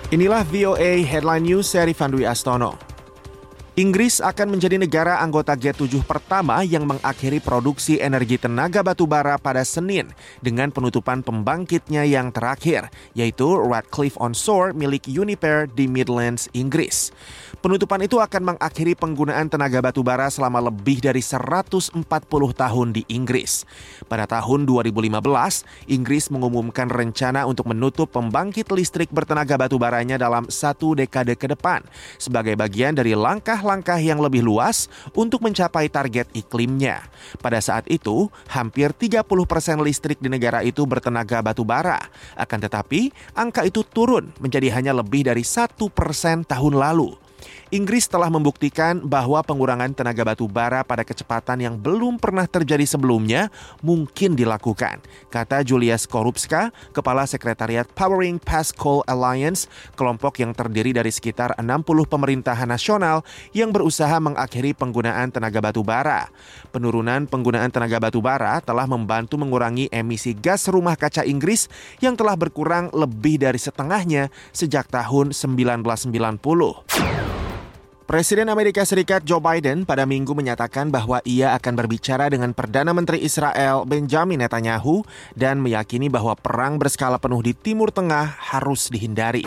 Inilah VOA Headline News seri Vandwi Astono. Inggris akan menjadi negara anggota G7 pertama yang mengakhiri produksi energi tenaga batubara pada Senin dengan penutupan pembangkitnya yang terakhir, yaitu Ratcliffe-on-Soar milik Uniper di Midlands, Inggris. Penutupan itu akan mengakhiri penggunaan tenaga batubara selama lebih dari 140 tahun di Inggris. Pada tahun 2015, Inggris mengumumkan rencana untuk menutup pembangkit listrik bertenaga batubaranya dalam 1 dekade ke depan sebagai bagian dari langkah-langkah yang lebih luas untuk mencapai target iklimnya. Pada saat itu, hampir 30% listrik di negara itu bertenaga batubara. Akan tetapi, angka itu turun menjadi hanya lebih dari 1% tahun lalu. Inggris telah membuktikan bahwa pengurangan tenaga batu bara pada kecepatan yang belum pernah terjadi sebelumnya mungkin dilakukan, kata Julia Skorupska, Kepala Sekretariat Powering Past Coal Alliance, kelompok yang terdiri dari sekitar 60 pemerintahan nasional yang berusaha mengakhiri penggunaan tenaga batu bara. Penurunan penggunaan tenaga batu bara telah membantu mengurangi emisi gas rumah kaca Inggris yang telah berkurang lebih dari setengahnya sejak tahun 1990. Presiden Amerika Serikat Joe Biden pada Minggu menyatakan bahwa ia akan berbicara dengan Perdana Menteri Israel Benjamin Netanyahu dan meyakini bahwa perang berskala penuh di Timur Tengah harus dihindari.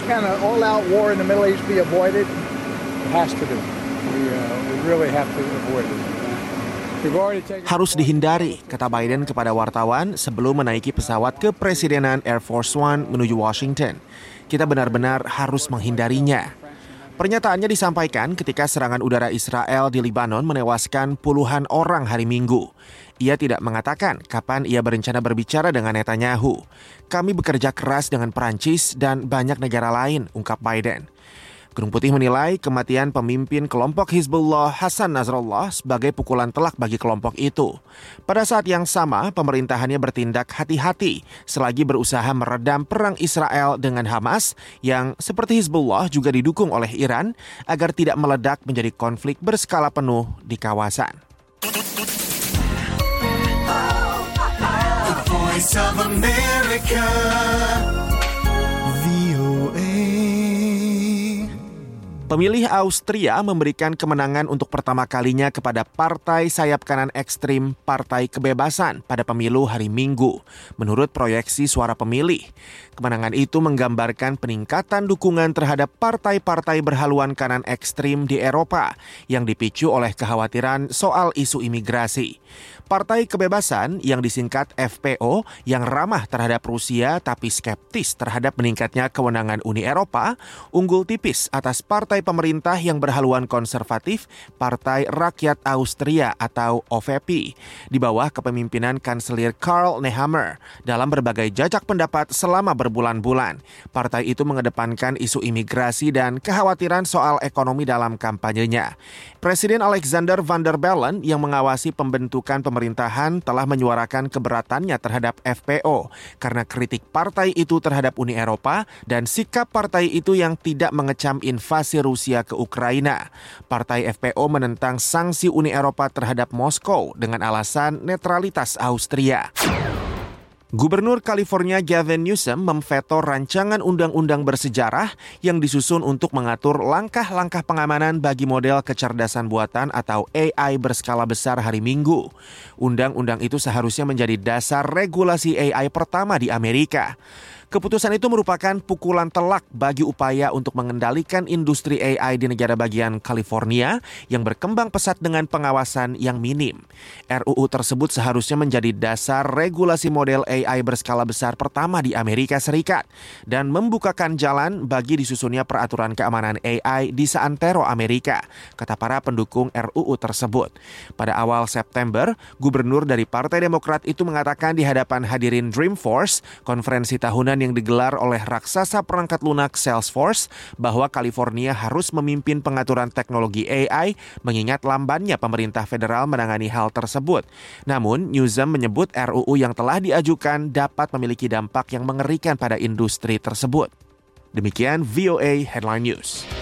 Harus dihindari, kata Biden kepada wartawan sebelum menaiki pesawat kepresidenan Air Force One menuju Washington. Kita benar-benar harus menghindarinya. Pernyataannya disampaikan ketika serangan udara Israel di Lebanon menewaskan puluhan orang hari Minggu. Ia tidak mengatakan kapan ia berencana berbicara dengan Netanyahu. Kami bekerja keras dengan Perancis dan banyak negara lain, ungkap Biden. Gedung Putih menilai kematian pemimpin kelompok Hizbullah Hassan Nasrallah sebagai pukulan telak bagi kelompok itu. Pada saat yang sama, pemerintahannya bertindak hati-hati selagi berusaha meredam perang Israel dengan Hamas yang seperti Hizbullah juga didukung oleh Iran agar tidak meledak menjadi konflik berskala penuh di kawasan. The Voice of America. Pemilih Austria memberikan kemenangan untuk pertama kalinya kepada partai sayap kanan ekstrim Partai Kebebasan pada pemilu hari Minggu, menurut proyeksi suara pemilih. Kemenangan itu menggambarkan peningkatan dukungan terhadap partai-partai berhaluan kanan ekstrim di Eropa yang dipicu oleh kekhawatiran soal isu imigrasi. Partai Kebebasan yang disingkat FPO yang ramah terhadap Rusia tapi skeptis terhadap meningkatnya kewenangan Uni Eropa unggul tipis atas partai pemerintah yang berhaluan konservatif Partai Rakyat Austria atau OVP di bawah kepemimpinan Kanselir Karl Nehammer dalam berbagai jajak pendapat selama berbulan-bulan. Partai itu mengedepankan isu imigrasi dan kekhawatiran soal ekonomi dalam kampanyenya. Presiden Alexander Van der Bellen yang mengawasi pembentukan pemerintahan telah menyuarakan keberatannya terhadap FPO karena kritik partai itu terhadap Uni Eropa dan sikap partai itu yang tidak mengecam invasi Rusia ke Ukraina. Partai FPO menentang sanksi Uni Eropa terhadap Moskow dengan alasan netralitas Austria. Gubernur California Gavin Newsom memveto rancangan undang-undang bersejarah yang disusun untuk mengatur langkah-langkah pengamanan bagi model kecerdasan buatan atau AI berskala besar hari Minggu. Undang-undang itu seharusnya menjadi dasar regulasi AI pertama di Amerika. Keputusan itu merupakan pukulan telak bagi upaya untuk mengendalikan industri AI di negara bagian California yang berkembang pesat dengan pengawasan yang minim. RUU tersebut seharusnya menjadi dasar regulasi model AI berskala besar pertama di Amerika Serikat dan membukakan jalan bagi disusunnya peraturan keamanan AI di seantero Amerika, kata para pendukung RUU tersebut. Pada awal September, gubernur dari Partai Demokrat itu mengatakan di hadapan hadirin Dreamforce, konferensi tahunan yang digelar oleh raksasa perangkat lunak Salesforce, bahwa California harus memimpin pengaturan teknologi AI mengingat lambannya pemerintah federal menangani hal tersebut. Namun, Newsom menyebut RUU yang telah diajukan dapat memiliki dampak yang mengerikan pada industri tersebut. Demikian VOA Headline News.